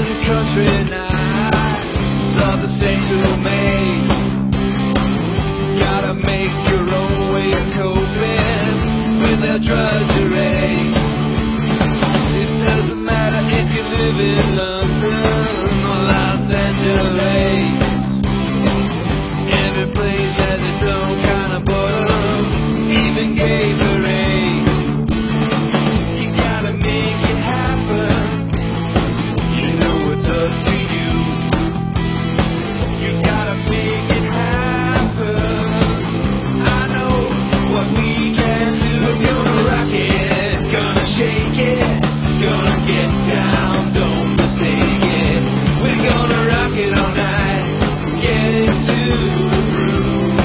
Southern country nights are the same to me. Gotta make your own way of coping with the drudgery. It doesn't matter if you live in London or Los Angeles. Every place has its own kind of boredom, even gay parade. You gotta make it happen. You know it's up to you. You gotta make it happen. I know what we can do. We're gonna rock it, gonna shake it, gonna get down, don't mistake it. We're gonna rock it all night, get into the groove.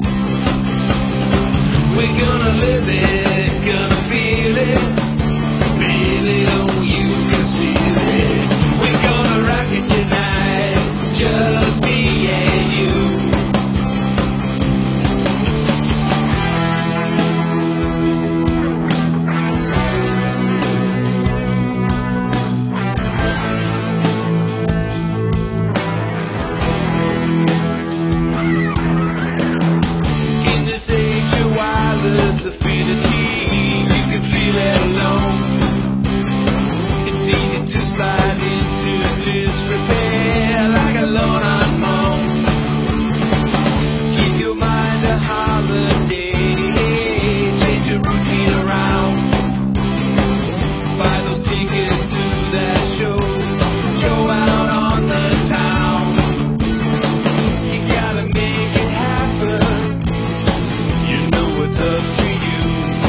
We're gonna live it, gonna feel it. Baby, don't you conceal it. We're gonna rock it tonight, just me and you. In this age of wireless affinity, you can feel it alone. It's easy to slide into disrepair like a lone unknown. Give your mind a holiday, change your routine around. Buy those tickets to that show, go out on the town. You gotta make it happen. You know it's up to you.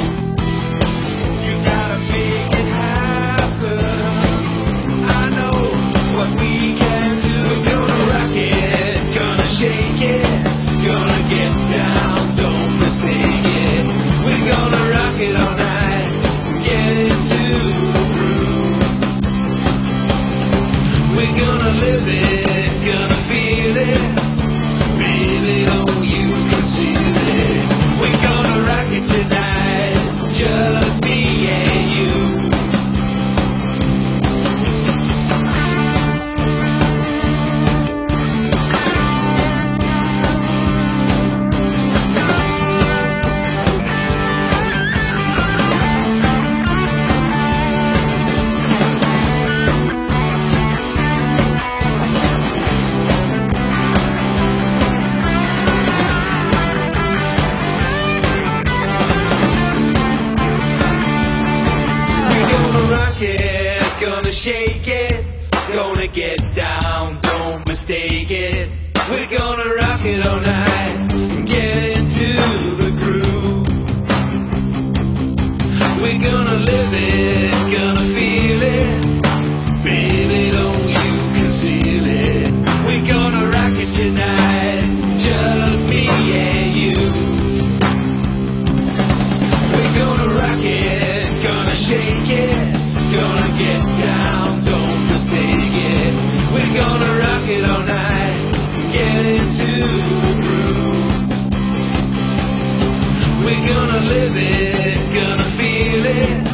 You gotta make it happen. I know what we can do. We're gonna rock it, gonna shake it, gonna get down, don't mistake it. We're gonna rock it all night, get into the groove. We're gonna live it, gonna feel it. Baby, don't you conceal it. We're gonna rock it tonight, just me and you. Rock it, gonna shake it, gonna get down, don't mistake it. We're gonna rock it all night, get into the groove. We're gonna live it, gonna feel it. Baby, don't you conceal it. We're gonna rock it tonight, just me and you. We're gonna rock it, gonna shake it, gonna get down, don't mistake it. We're gonna rock it all night, get into the groove. We're gonna live it, gonna feel it.